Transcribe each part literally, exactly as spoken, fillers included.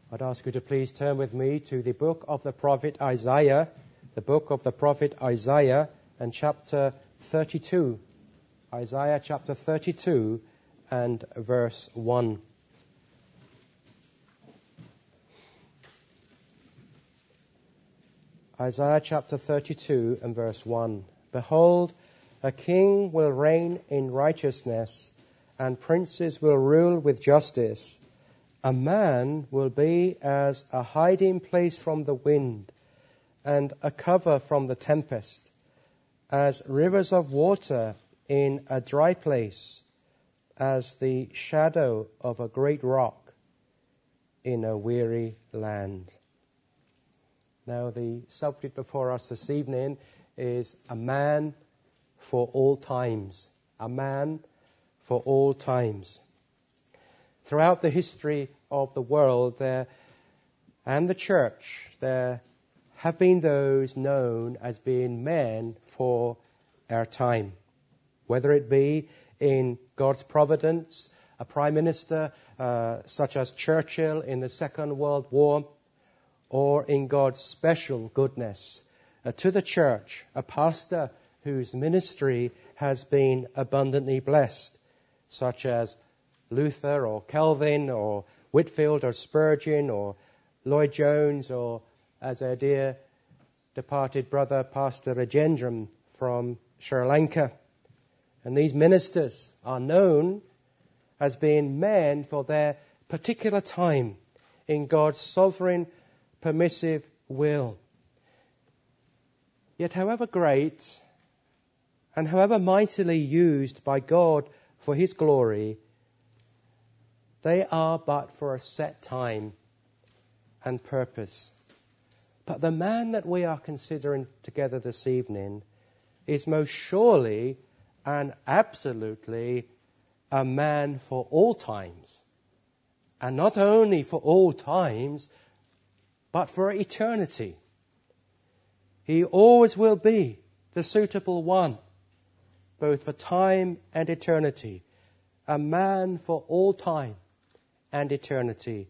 I'd ask you to please turn with me to the book of the prophet Isaiah, the book of the prophet Isaiah and chapter thirty-two. Isaiah chapter thirty-two and verse one. Isaiah chapter thirty-two and verse one. Behold, a king will reign in righteousness, and princes will rule with justice. A man will be as a hiding place from the wind, and a cover from the tempest, as rivers of water in a dry place, as the shadow of a great rock in a weary land. Now, the subject before us this evening is a man for all times. A man for all times. Throughout the history of the world there and the church, there have been those known as being men for our time. Whether it be in God's providence, a prime minister uh, such as Churchill in the Second World War, or in God's special goodness uh, to the church, a pastor whose ministry has been abundantly blessed, such as Luther or Calvin or Whitfield or Spurgeon or Lloyd Jones, or as our dear departed brother Pastor Rajendram from Sri Lanka. And these ministers are known as being men for their particular time in God's sovereign, permissive will. Yet however great and however mightily used by God for His glory, they are but for a set time and purpose. But the man that we are considering together this evening is most surely and absolutely a man for all times. And not only for all times, but for eternity. He always will be the suitable one, both for time and eternity. A man for all time and eternity.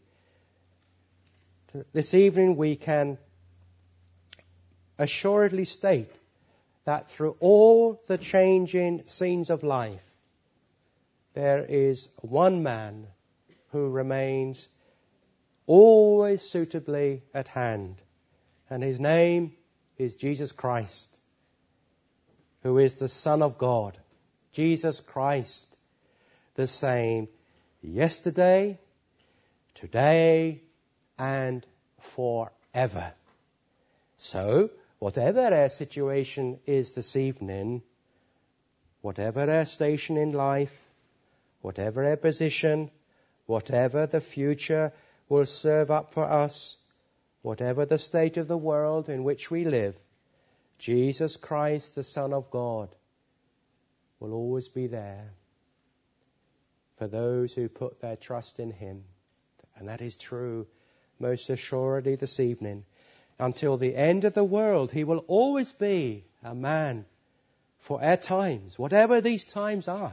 This evening we can assuredly state that through all the changing scenes of life, there is one man who remains always suitably at hand. And His name is Jesus Christ, who is the Son of God. Jesus Christ, the same yesterday, today, and forever. So, whatever our situation is this evening, whatever our station in life, whatever our position, whatever the future will serve up for us, whatever the state of the world in which we live, Jesus Christ, the Son of God, will always be there for those who put their trust in Him. And that is true most assuredly this evening. Until the end of the world, He will always be a man for our times, whatever these times are.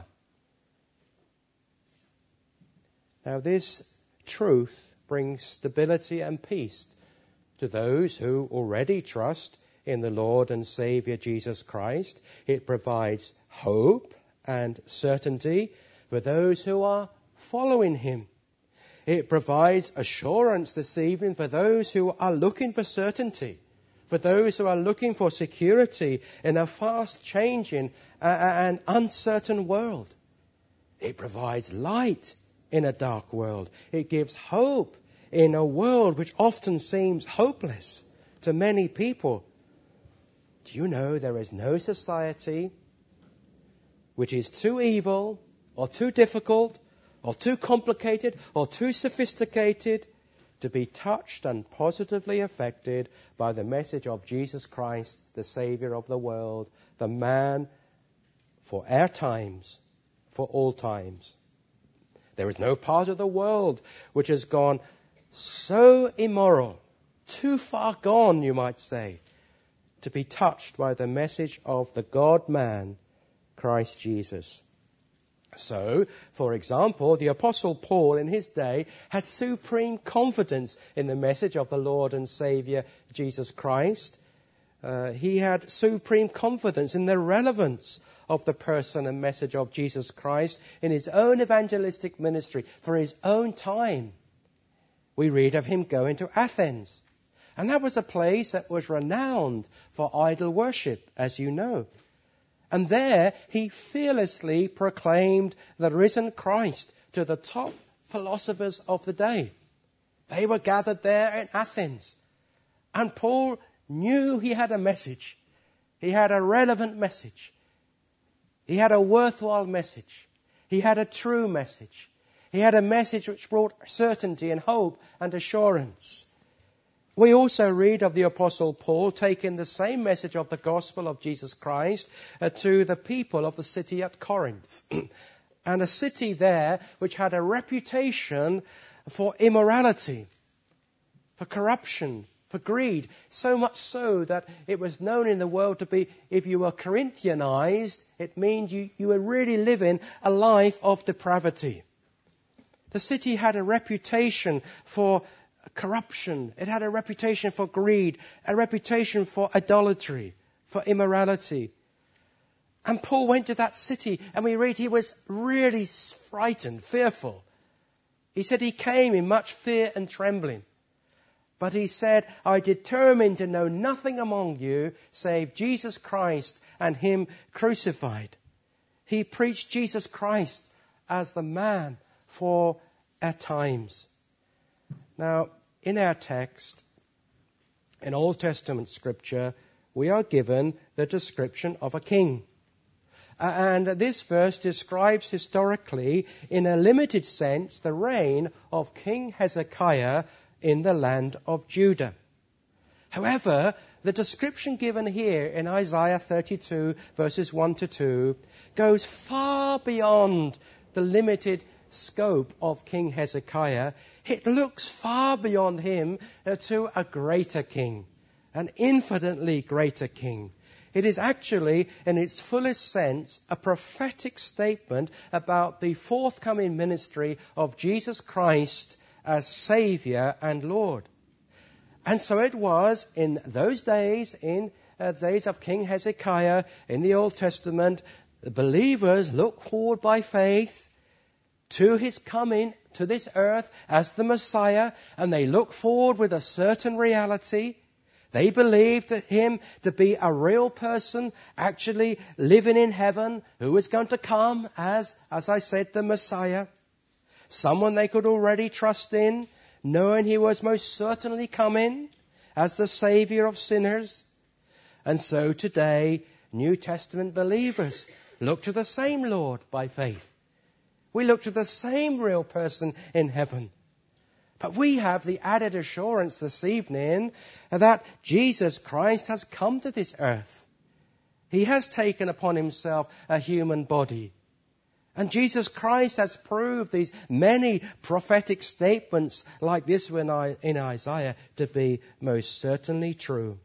Now, this truth brings stability and peace to those who already trust in the Lord and Savior Jesus Christ. It provides hope and certainty for those who are following Him. It provides assurance this evening for those who are looking for certainty, for those who are looking for security in a fast-changing and uncertain world. It provides light in a dark world. It gives hope in a world which often seems hopeless to many people. Do you know there is no society which is too evil or too difficult or too complicated or too sophisticated to be touched and positively affected by the message of Jesus Christ, the Savior of the world, the man for our times, for all times. There is no part of the world which has gone so immoral, too far gone, you might say, to be touched by the message of the God-man, Christ Jesus. So, for example, the Apostle Paul in his day had supreme confidence in the message of the Lord and Saviour Jesus Christ. Uh, he had supreme confidence in the relevance of the person and message of Jesus Christ in his own evangelistic ministry for his own time. We read of him going to Athens. And that was a place that was renowned for idol worship, as you know. And there he fearlessly proclaimed the risen Christ to the top philosophers of the day. They were gathered there in Athens. And Paul knew he had a message. He had a relevant message. He had a worthwhile message. He had a true message. He had a message which brought certainty and hope and assurance. We also read of the Apostle Paul taking the same message of the gospel of Jesus Christ uh, to the people of the city at Corinth. And a city there which had a reputation for immorality, for corruption, for greed. So much so that it was known in the world to be, if you were Corinthianized, it means you, you were really living a life of depravity. The city had a reputation for corruption. It had a reputation for greed, a reputation for idolatry, for immorality. And Paul went to that city, and we read he was really frightened, fearful. He said he came in much fear and trembling. But he said, I determined to know nothing among you save Jesus Christ and him crucified. He preached Jesus Christ as the man for our times. Now, in our text, in Old Testament scripture, we are given the description of a king. And this verse describes historically, in a limited sense, the reign of King Hezekiah in the land of Judah. However, the description given here in Isaiah thirty-two, verses one to two, goes far beyond the limited scope of King Hezekiah. It looks far beyond him uh, to a greater king, an infinitely greater king. It is actually, in its fullest sense, a prophetic statement about the forthcoming ministry of Jesus Christ as Saviour and Lord. And so it was in those days, in uh, days of King Hezekiah, in the Old Testament, the believers looked forward by faith to his coming to this earth as the Messiah, and they look forward with a certain reality. They believed him to be a real person, actually living in heaven, who was going to come as, as I said, the Messiah. Someone they could already trust in, knowing he was most certainly coming as the Saviour of sinners. And so today, New Testament believers look to the same Lord by faith. We look to the same real person in heaven. But we have the added assurance this evening that Jesus Christ has come to this earth. He has taken upon himself a human body. And Jesus Christ has proved these many prophetic statements like this one in Isaiah to be most certainly true.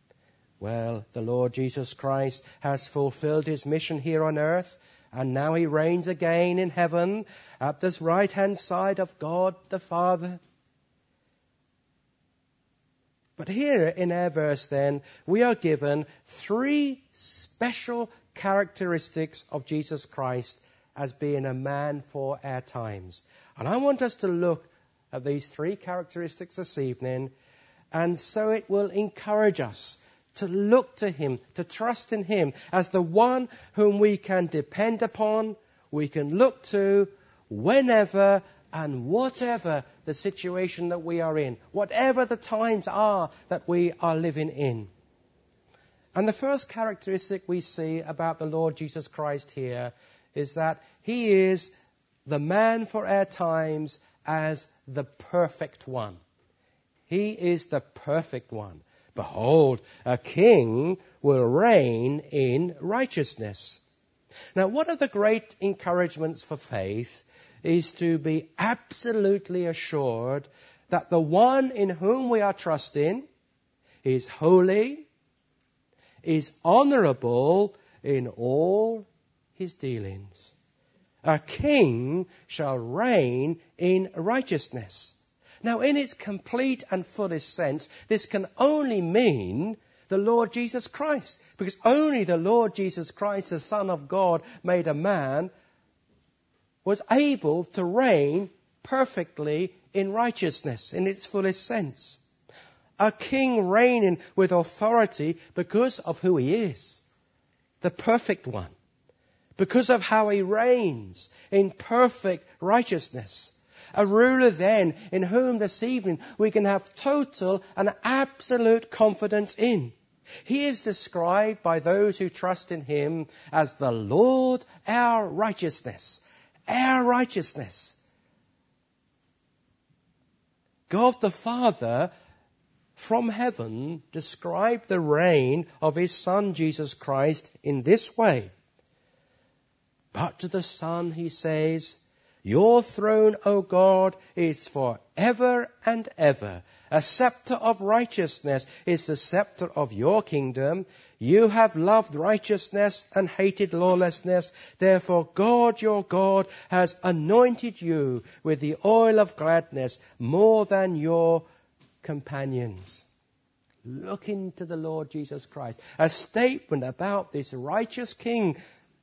Well, the Lord Jesus Christ has fulfilled his mission here on earth. And now he reigns again in heaven at this right-hand side of God the Father. But here in our verse then, we are given three special characteristics of Jesus Christ as being a man for our times. And I want us to look at these three characteristics this evening, and so it will encourage us to look to him, to trust in him as the one whom we can depend upon, we can look to whenever and whatever the situation that we are in, whatever the times are that we are living in. And the first characteristic we see about the Lord Jesus Christ here is that he is the man for our times as the perfect one. He is the perfect one. Behold, a king will reign in righteousness. Now, one of the great encouragements for faith is to be absolutely assured that the one in whom we are trusting is holy, is honorable in all his dealings. A king shall reign in righteousness. Now, in its complete and fullest sense, this can only mean the Lord Jesus Christ, because only the Lord Jesus Christ, the Son of God, made a man, was able to reign perfectly in righteousness in its fullest sense. A king reigning with authority because of who he is, the perfect one, because of how he reigns in perfect righteousness. A ruler then in whom this evening we can have total and absolute confidence in. He is described by those who trust in him as the Lord our righteousness. Our righteousness. God the Father from heaven described the reign of his Son Jesus Christ in this way. But to the Son he says, your throne, O God, is for ever and ever. A scepter of righteousness is the scepter of your kingdom. You have loved righteousness and hated lawlessness. Therefore God, your God, has anointed you with the oil of gladness more than your companions. Look into the Lord Jesus Christ. A statement about this righteous King.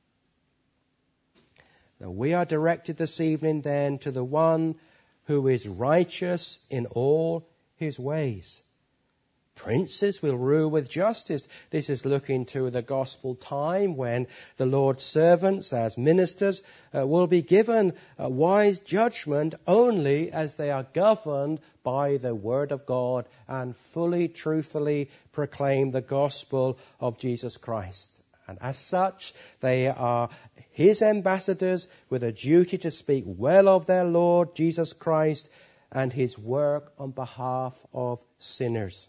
Now we are directed this evening then to the one who is righteous in all his ways. Princes will rule with justice. This is looking to the gospel time when the Lord's servants as ministers uh, will be given a wise judgment only as they are governed by the word of God and fully, truthfully proclaim the gospel of Jesus Christ. And as such, they are his ambassadors with a duty to speak well of their Lord Jesus Christ and his work on behalf of sinners.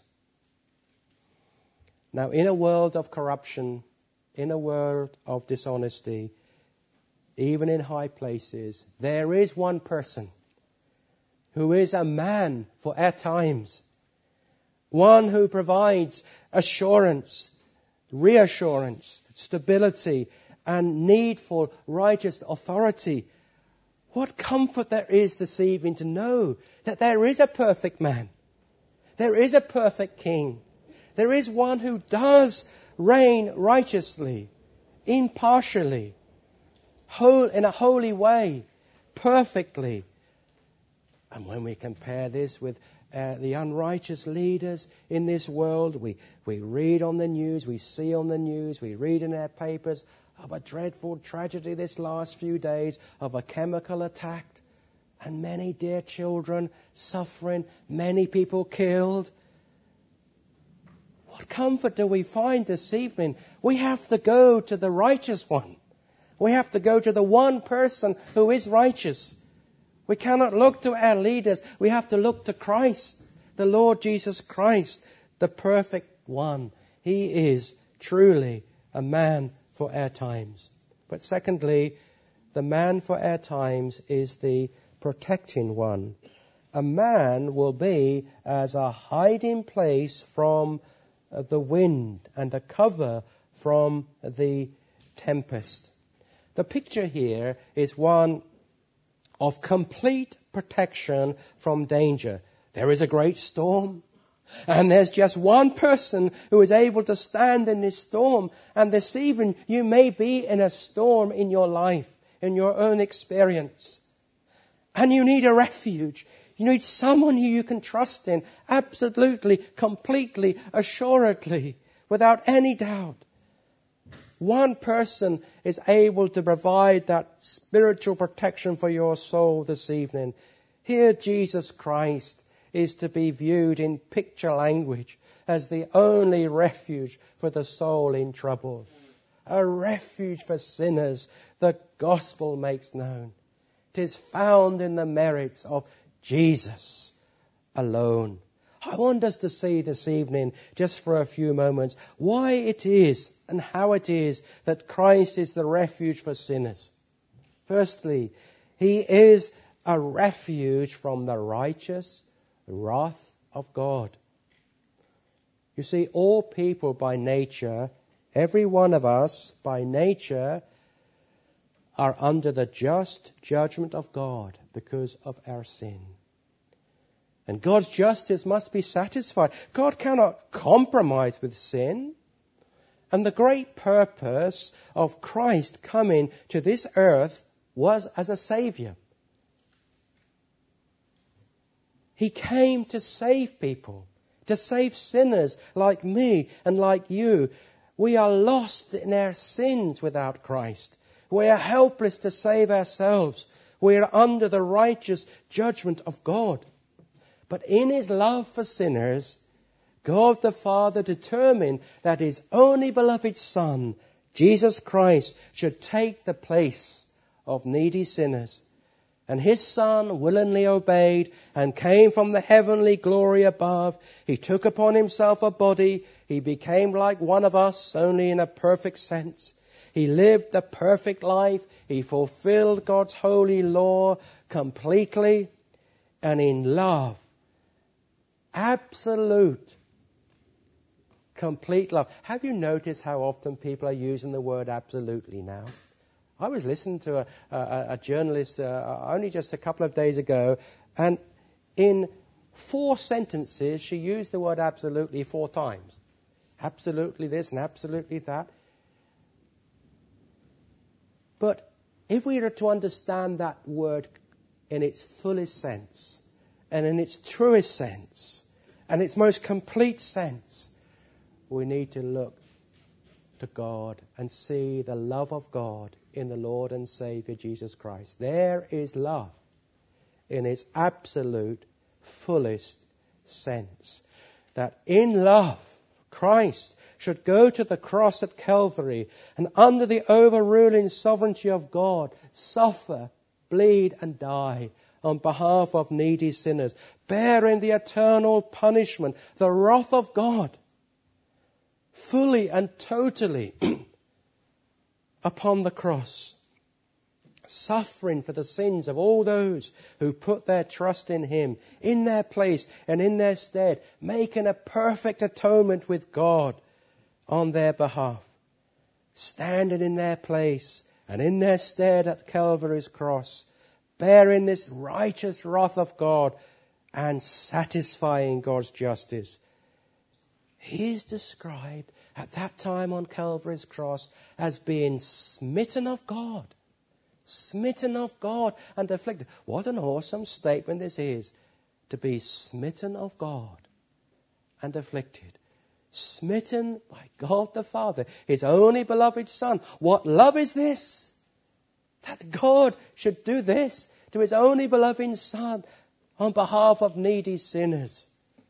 Now, in a world of corruption, in a world of dishonesty, even in high places, there is one person who is a man for our times. One who provides assurance, reassurance, stability, and needful righteous authority. What comfort there is this evening to know that there is a perfect man. There is a perfect king. There is one who does reign righteously, impartially, whole, in a holy way, perfectly. And when we compare this with uh, the unrighteous leaders in this world, we, we read on the news, we see on the news, we read in our papers of a dreadful tragedy this last few days of a chemical attack and many dear children suffering, many people killed. What comfort do we find this evening? We have to go to the righteous one. We have to go to the one person who is righteous. We cannot look to our leaders. We have to look to Christ, the Lord Jesus Christ, the perfect one. He is truly a man for our times. But secondly, the man for our times is the protecting one. A man will be as a hiding place from the wind and a cover from the tempest. The picture here is one of complete protection from danger. There is a great storm, and there's just one person who is able to stand in this storm. And this evening, you may be in a storm in your life, in your own experience. And you need a refuge. You need someone who you can trust in, absolutely, completely, assuredly, without any doubt. One person is able to provide that spiritual protection for your soul this evening. Here Jesus Christ is to be viewed in picture language as the only refuge for the soul in trouble. A refuge for sinners the gospel makes known. It is found in the merits of Jesus alone. I want us to see this evening, just for a few moments, why it is and how it is that Christ is the refuge for sinners. Firstly, he is a refuge from the righteous wrath of God. You see, all people by nature, every one of us by nature, are under the just judgment of God because of our sin. And God's justice must be satisfied. God cannot compromise with sin. And the great purpose of Christ coming to this earth was as a Savior. He came to save people, to save sinners like me and like you. We are lost in our sins without Christ. We are helpless to save ourselves. We are under the righteous judgment of God. But in His love for sinners, God the Father determined that His only beloved Son, Jesus Christ, should take the place of needy sinners. And His Son willingly obeyed and came from the heavenly glory above. He took upon Himself a body. He became like one of us, only in a perfect sense. He lived the perfect life. He fulfilled God's holy law completely and in love. Absolute, complete love. Have you noticed how often people are using the word absolutely now? I was listening to a, a, a journalist uh, only just a couple of days ago, and in four sentences she used the word absolutely four times. Absolutely this and absolutely that. But if we are to understand that word in its fullest sense, and in its truest sense, and its most complete sense, we need to look to God and see the love of God in the Lord and Savior Jesus Christ. There is love in its absolute, fullest sense. That in love, Christ should go to the cross at Calvary and under the overruling sovereignty of God, suffer, bleed and die on behalf of needy sinners, bearing the eternal punishment, the wrath of God, fully and totally upon the cross, suffering for the sins of all those who put their trust in Him, in their place and in their stead, making a perfect atonement with God on their behalf, standing in their place and in their stead at Calvary's cross, bearing this righteous wrath of God and satisfying God's justice. He is described at that time on Calvary's cross as being smitten of God. Smitten of God and afflicted. What an awesome statement this is. To be smitten of God and afflicted. Smitten by God the Father, His only beloved Son. What love is this? That God should do this to His only beloved Son on behalf of needy sinners.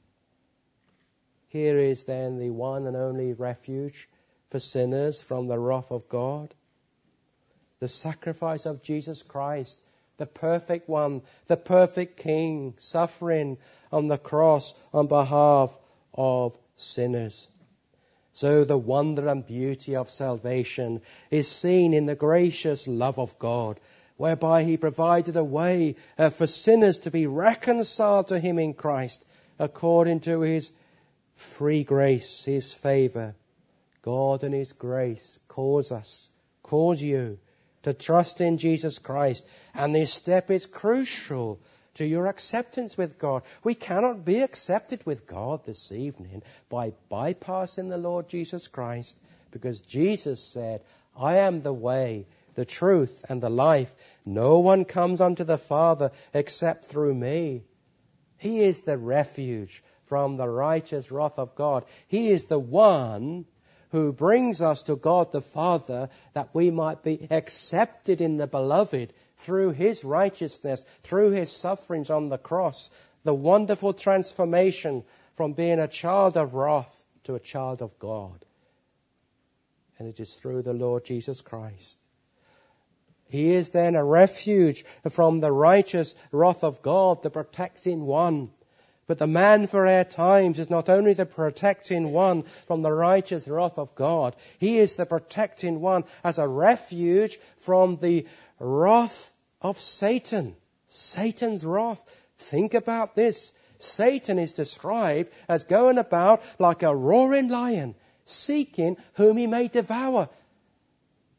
Here is then the one and only refuge for sinners from the wrath of God. The sacrifice of Jesus Christ, the perfect one, the perfect King, suffering on the cross on behalf of sinners. So the wonder and beauty of salvation is seen in the gracious love of God, whereby He provided a way uh, for sinners to be reconciled to Him in Christ, according to His free grace, His favor. God in His grace calls us, calls you to trust in Jesus Christ. And this step is crucial to your acceptance with God. We cannot be accepted with God this evening by bypassing the Lord Jesus Christ, because Jesus said, I am the way, the truth, and the life. No one comes unto the Father except through me. He is the refuge from the righteous wrath of God. He is the one who brings us to God the Father, that we might be accepted in the Beloved through His righteousness, through His sufferings on the cross. The wonderful transformation from being a child of wrath to a child of God. And it is through the Lord Jesus Christ. He is then a refuge from the righteous wrath of God, the protecting one. But the man for our times is not only the protecting one from the righteous wrath of God, he is the protecting one as a refuge from the wrath of Satan. Satan's wrath. Think about this. Satan is described as going about like a roaring lion, seeking whom he may devour.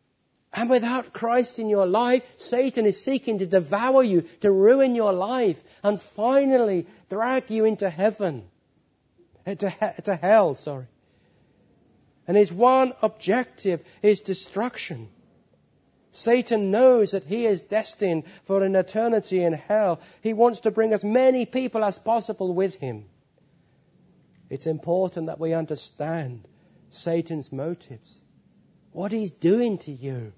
And without Christ in your life, Satan is seeking to devour you, to ruin your life, and finally drag you into heaven. To, he- to hell, sorry. And his one objective is destruction. Satan knows that he is destined for an eternity in hell. He wants to bring as many people as possible with him. It's important that we understand Satan's motives. What he's doing to you.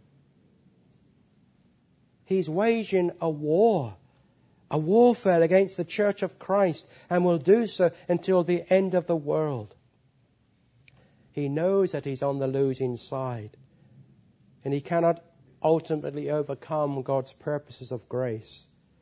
He's waging a war, a warfare against the church of Christ, and will do so until the end of the world. He knows that he's on the losing side, and he cannot ultimately overcome God's purposes of grace.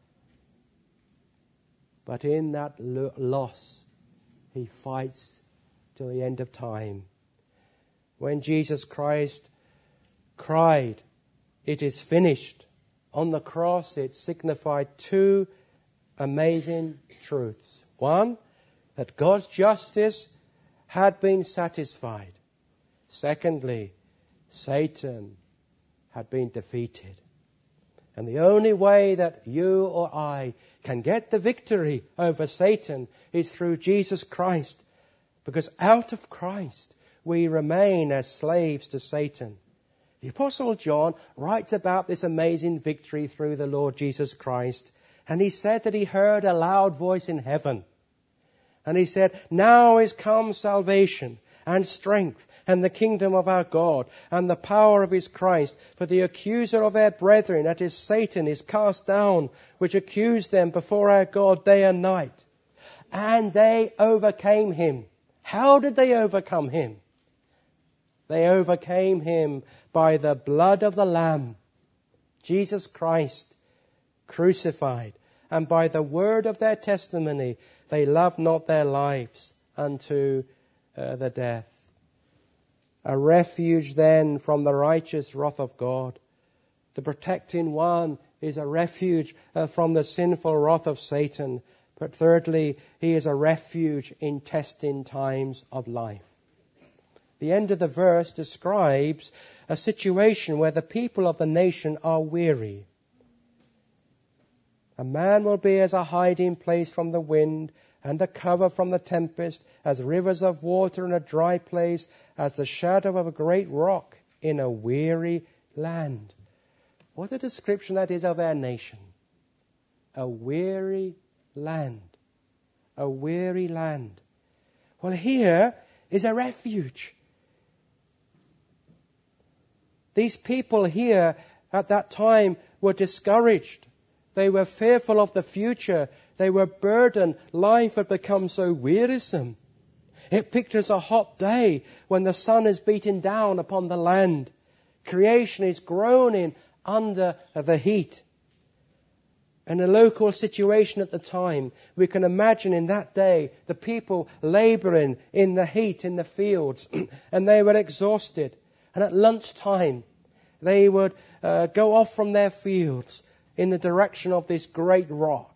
But in that lo- loss, he fights till the end of time. When Jesus Christ cried, "It is finished," on the cross it signified two amazing truths. One, that God's justice had been satisfied. Secondly, Satan had been defeated. And the only way that you or I can get the victory over Satan is through Jesus Christ. Because out of Christ, we remain as slaves to Satan. The Apostle John writes about this amazing victory through the Lord Jesus Christ. And he said that he heard a loud voice in heaven. And he said, "Now is come salvation and strength and the kingdom of our God and the power of his Christ. For the accuser of their brethren, that is Satan, is cast down, which accused them before our God day and night. And they overcame him." How did they overcome him? They overcame him by the blood of the Lamb, Jesus Christ, crucified, and by the word of their testimony, they loved not their lives unto uh, the death. A refuge then from the righteous wrath of God. The protecting one is a refuge uh, from the sinful wrath of Satan. But thirdly, he is a refuge in testing times of life. The end of the verse describes a situation where the people of the nation are weary. A man will be as a hiding place from the wind, and a cover from the tempest, as rivers of water in a dry place, as the shadow of a great rock in a weary land. What a description that is of our nation. A weary land. A weary land. Well, here is a refuge. These people here at that time were discouraged. They were fearful of the future. They were burdened. Life had become so wearisome. It pictures a hot day when the sun is beating down upon the land. Creation is groaning under the heat. In a local situation at the time, we can imagine in that day the people laboring in the heat in the fields, and they were exhausted. And at lunchtime, they would uh, go off from their fields in the direction of this great rock.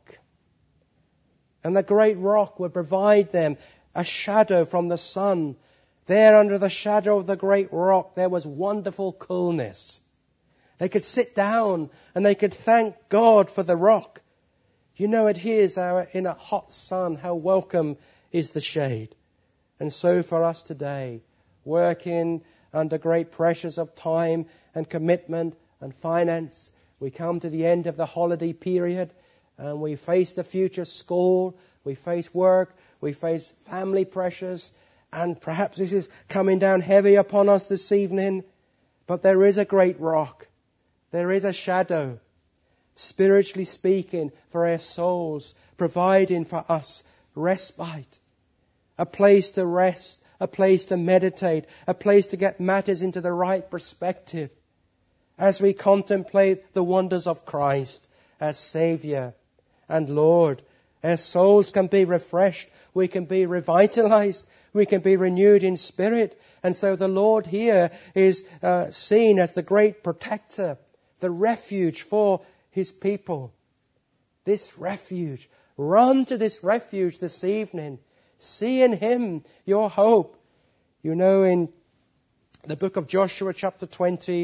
And the great rock would provide them a shadow from the sun. There under the shadow of the great rock, there was wonderful coolness. They could sit down and they could thank God for the rock. You know, it is our, in a hot sun, how welcome is the shade. And so for us today, working under great pressures of time and commitment and finance, we come to the end of the holiday period and we face the future school, we face work, we face family pressures, and perhaps this is coming down heavy upon us this evening. But there is a great rock. There is a shadow, spiritually speaking, for our souls, providing for us respite, a place to rest, a place to meditate, a place to get matters into the right perspective as we contemplate the wonders of Christ as Savior and Lord. Our souls can be refreshed, we can be revitalized, we can be renewed in spirit. And so the Lord here is uh, seen as the great protector, the refuge for his people. This refuge. Run to this refuge this evening. See in him your hope. You know, in the book of Joshua chapter twenty,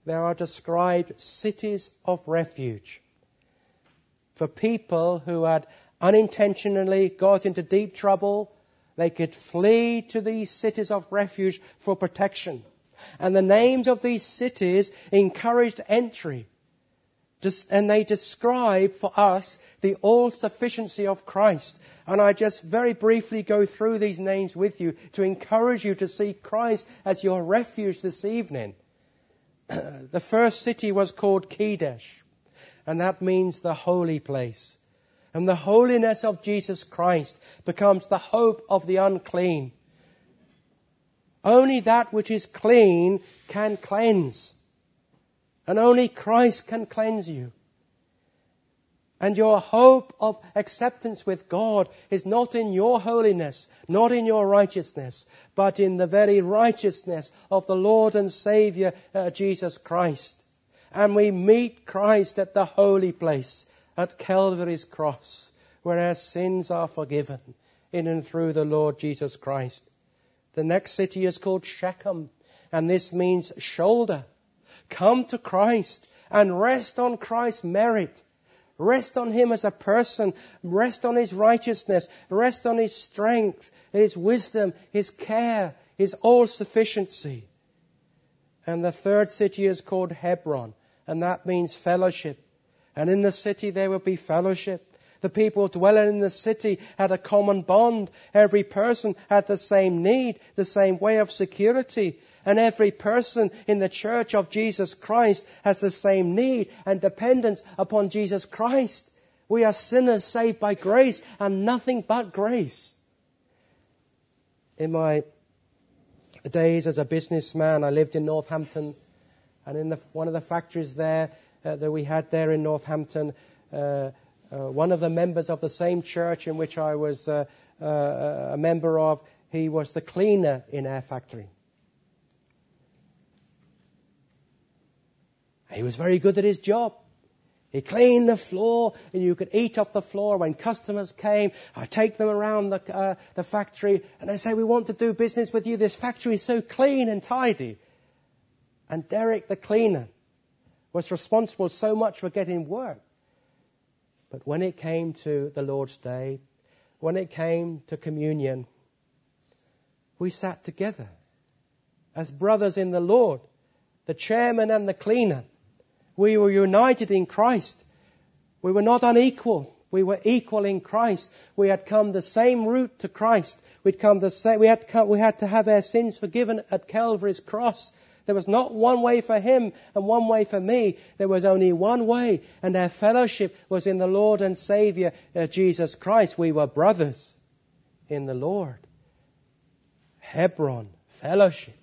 there are described cities of refuge for people who had unintentionally got into deep trouble. They could flee to these cities of refuge for protection. And the names of these cities encouraged entry. And they describe for us the all-sufficiency of Christ. And I just very briefly go through these names with you to encourage you to see Christ as your refuge this evening. The first city was called Kadesh, and that means the holy place. And the holiness of Jesus Christ becomes the hope of the unclean. Only that which is clean can cleanse. And only Christ can cleanse you. And your hope of acceptance with God is not in your holiness, not in your righteousness, but in the very righteousness of the Lord and Savior, uh, Jesus Christ. And we meet Christ at the holy place, at Calvary's cross, where our sins are forgiven in and through the Lord Jesus Christ. The next city is called Shechem, and this means shoulder. Come to Christ and rest on Christ's merit. Rest on Him as a person. Rest on His righteousness. Rest on His strength, His wisdom, His care, His all-sufficiency. And the third city is called Hebron, and that means fellowship. And in the city there will be fellowship. The people dwelling in the city had a common bond. Every person had the same need, the same way of security. And every person in the church of Jesus Christ has the same need and dependence upon Jesus Christ. We are sinners saved by grace and nothing but grace. In my days as a businessman, I lived in Northampton. And in the, one of the factories there uh, that we had there in Northampton, uh, uh, one of the members of the same church in which I was uh, uh, a member of, he was the cleaner in our factory. He was very good at his job. He cleaned the floor, and you could eat off the floor. When customers came, I'd take them around the, uh, the factory, and they'd say, we want to do business with you. This factory is so clean and tidy. And Derek, the cleaner, was responsible so much for getting work. But when it came to the Lord's Day, when it came to communion, we sat together as brothers in the Lord, the chairman and the cleaner. We were united in Christ. We were not unequal. We were equal in Christ. We had come the same route to Christ. We'd come the same. We had come, we had to have our sins forgiven at Calvary's cross. There was not one way for him and one way for me. There was only one way, and our fellowship was in the Lord and Savior, uh, Jesus Christ. We were brothers in the Lord. Hebron, fellowship.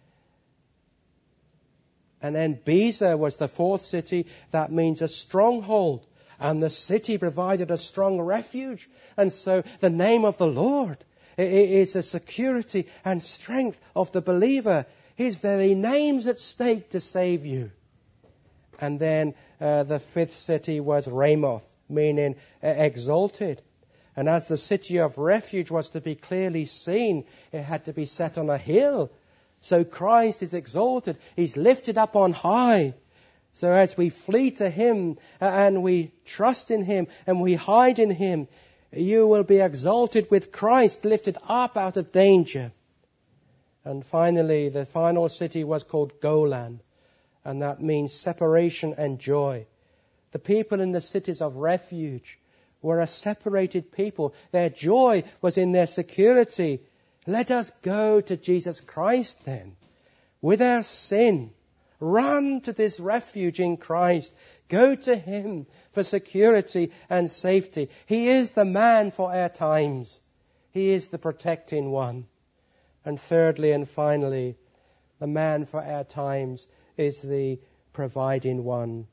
And then Bezer was the fourth city. That means a stronghold. And the city provided a strong refuge. And so the name of the Lord is the security and strength of the believer. His very name's at stake to save you. And then uh, the fifth city was Ramoth, meaning uh, exalted. And as the city of refuge was to be clearly seen, it had to be set on a hill. So Christ is exalted. He's lifted up on high. So as we flee to Him and we trust in Him and we hide in Him, you will be exalted with Christ, lifted up out of danger. And finally, the final city was called Golan, and that means separation and joy. The people in the cities of refuge were a separated people. Their joy was in their security. Let us go to Jesus Christ then. With our sin, run to this refuge in Christ. Go to Him for security and safety. He is the man for our times. He is the protecting one. And thirdly and finally, the man for our times is the providing one.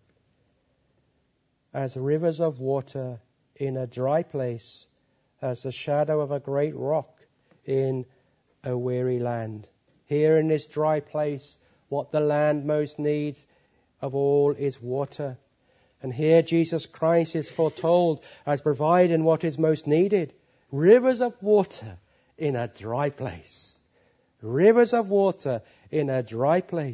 As rivers of water in a dry place, as the shadow of a great rock in a weary land. Here in this dry place, what the land most needs of all is water. And here Jesus Christ is foretold as providing what is most needed. Rivers of water in a dry place. Rivers of water in a dry place.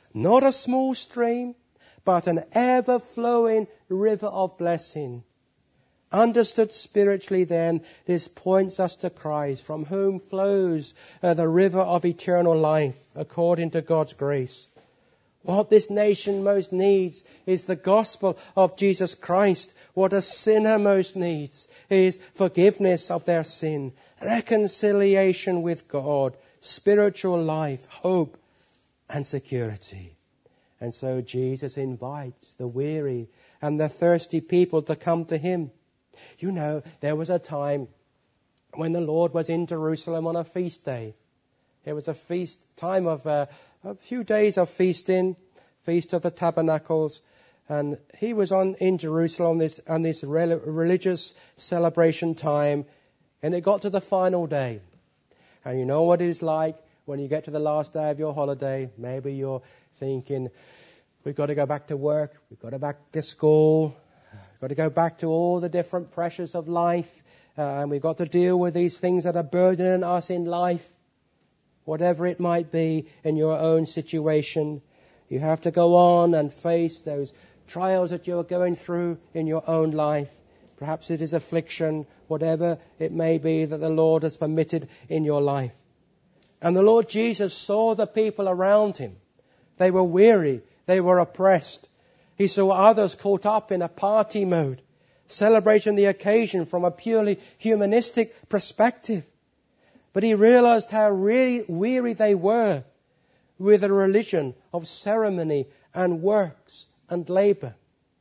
not a small stream, but an ever-flowing river of blessing. Understood spiritually then, this points us to Christ, from whom flows uh, the river of eternal life, according to God's grace. What this nation most needs is the gospel of Jesus Christ. What a sinner most needs is forgiveness of their sin, reconciliation with God, spiritual life, hope, and security. And so Jesus invites the weary and the thirsty people to come to him. You know, there was a time when the Lord was in Jerusalem on a feast day. It was a feast time of uh, a few days of feasting, Feast of the Tabernacles, and he was on in Jerusalem this on this rel- religious celebration time, and it got to the final day. And you know what it is like when you get to the last day of your holiday. Maybe you're thinking, we've got to go back to work, we've got to go back to school, we've got to go back to all the different pressures of life, uh, and we've got to deal with these things that are burdening us in life. Whatever it might be in your own situation, you have to go on and face those trials that you are going through in your own life. Perhaps it is affliction, whatever it may be that the Lord has permitted in your life. And the Lord Jesus saw the people around him. They were weary. They were oppressed. He saw others caught up in a party mode, celebrating the occasion from a purely humanistic perspective. But he realized how really weary they were with a religion of ceremony and works and labor.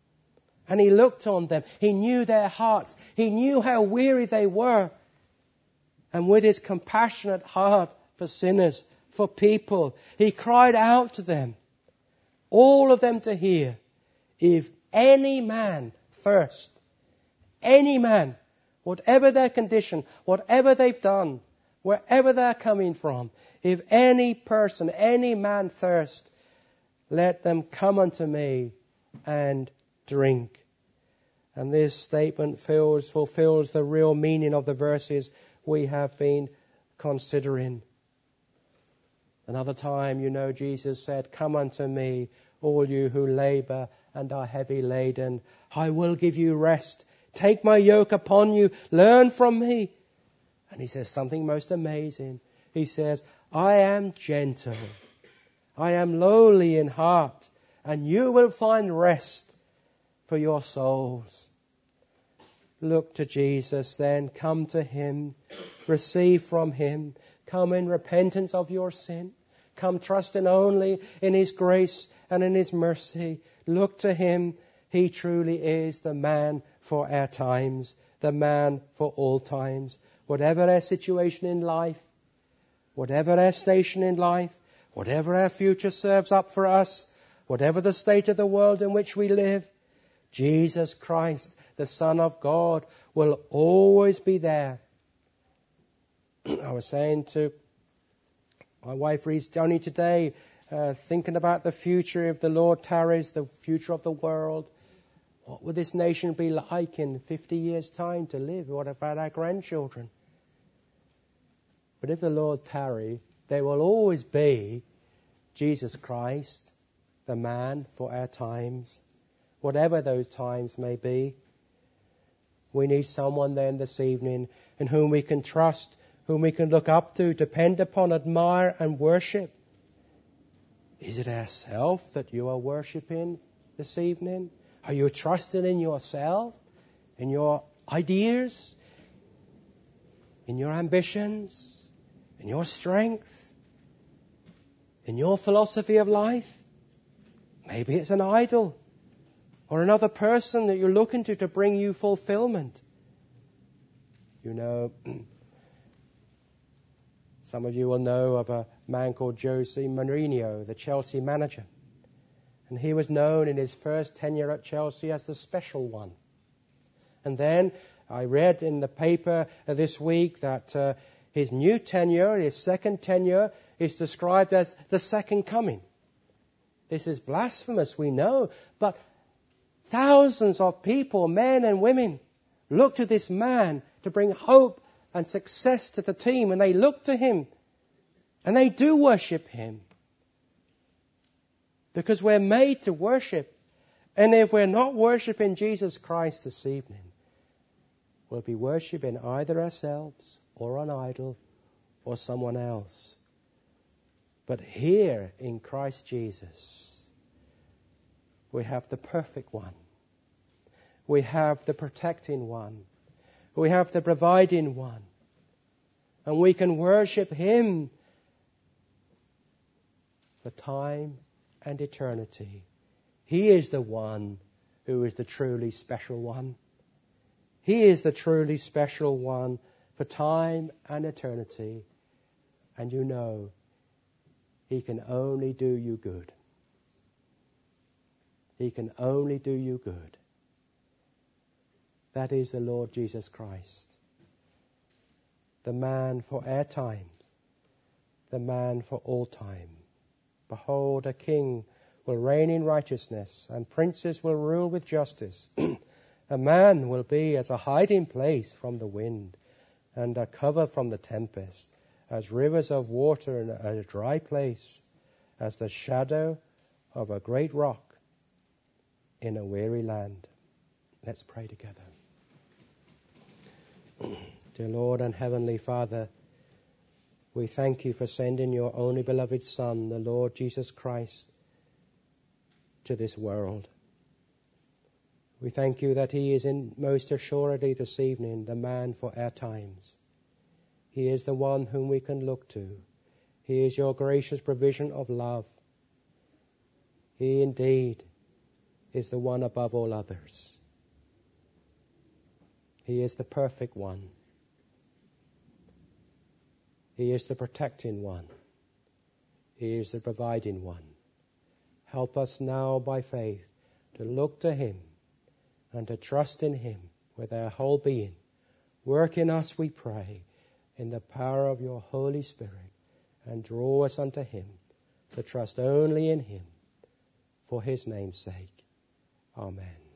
And he looked on them. He knew their hearts. He knew how weary they were. And with his compassionate heart for sinners, for people, he cried out to them, all of them to hear, if any man thirst, any man, whatever their condition, whatever they've done, wherever they're coming from, if any person, any man thirst, let them come unto me and drink. And this statement fills, fulfills the real meaning of the verses we have been considering. Another time, you know, Jesus said, come unto me, all you who labor and are heavy laden. I will give you rest. Take my yoke upon you. Learn from me. And he says something most amazing. He says, I am gentle. I am lowly in heart. And you will find rest for your souls. Look to Jesus then. Come to him. Receive from him. Come in repentance of your sin. Come trusting only in his grace and in his mercy. Look to him. He truly is the man for our times. The man for all times. Whatever our situation in life, whatever our station in life, whatever our future serves up for us, whatever the state of the world in which we live, Jesus Christ, the Son of God, will always be there. I was saying to my wife Reese only today, uh, thinking about the future if the Lord tarries, the future of the world. What will this nation be like in fifty years' time to live? What about our grandchildren? But if the Lord tarry, there will always be Jesus Christ, the man for our times, whatever those times may be. We need someone then this evening in whom we can trust, whom we can look up to, depend upon, admire and worship. Is it ourself that you are worshipping this evening? Are you trusting in yourself, in your ideas, in your ambitions, in your strength, in your philosophy of life? Maybe it's an idol or another person that you're looking to to bring you fulfillment. You know, some of you will know of a man called Jose Mourinho, the Chelsea manager. And he was known in his first tenure at Chelsea as the special one. And then I read in the paper this week that uh, his new tenure, his second tenure, is described as the second coming. This is blasphemous, we know, but thousands of people, men and women, look to this man to bring hope and success to the team, and they look to him and they do worship him. Because we're made to worship. And if we're not worshiping Jesus Christ this evening, we'll be worshiping either ourselves or an idol or someone else. But here in Christ Jesus, we have the perfect one. We have the protecting one. We have the providing one. And we can worship him for time and eternity. He is the one who is the truly special one. He is the truly special one for time and eternity. And you know, he can only do you good. He can only do you good. That is the Lord Jesus Christ. The man for our times. The man for all time. Behold, a king will reign in righteousness, and princes will rule with justice. A man will be as a hiding place from the wind, and a cover from the tempest, as rivers of water in a dry place, as the shadow of a great rock in a weary land. Let's pray together. Dear Lord and Heavenly Father, we thank you for sending your only beloved Son, the Lord Jesus Christ, to this world. We thank you that he is in most assuredly this evening the man for our times. He is the one whom we can look to. He is your gracious provision of love. He indeed is the one above all others. He is the perfect one. He is the protecting one. He is the providing one. Help us now by faith to look to him and to trust in him with our whole being. Work in us, we pray, in the power of your Holy Spirit, and draw us unto him to trust only in him for his name's sake. Amen.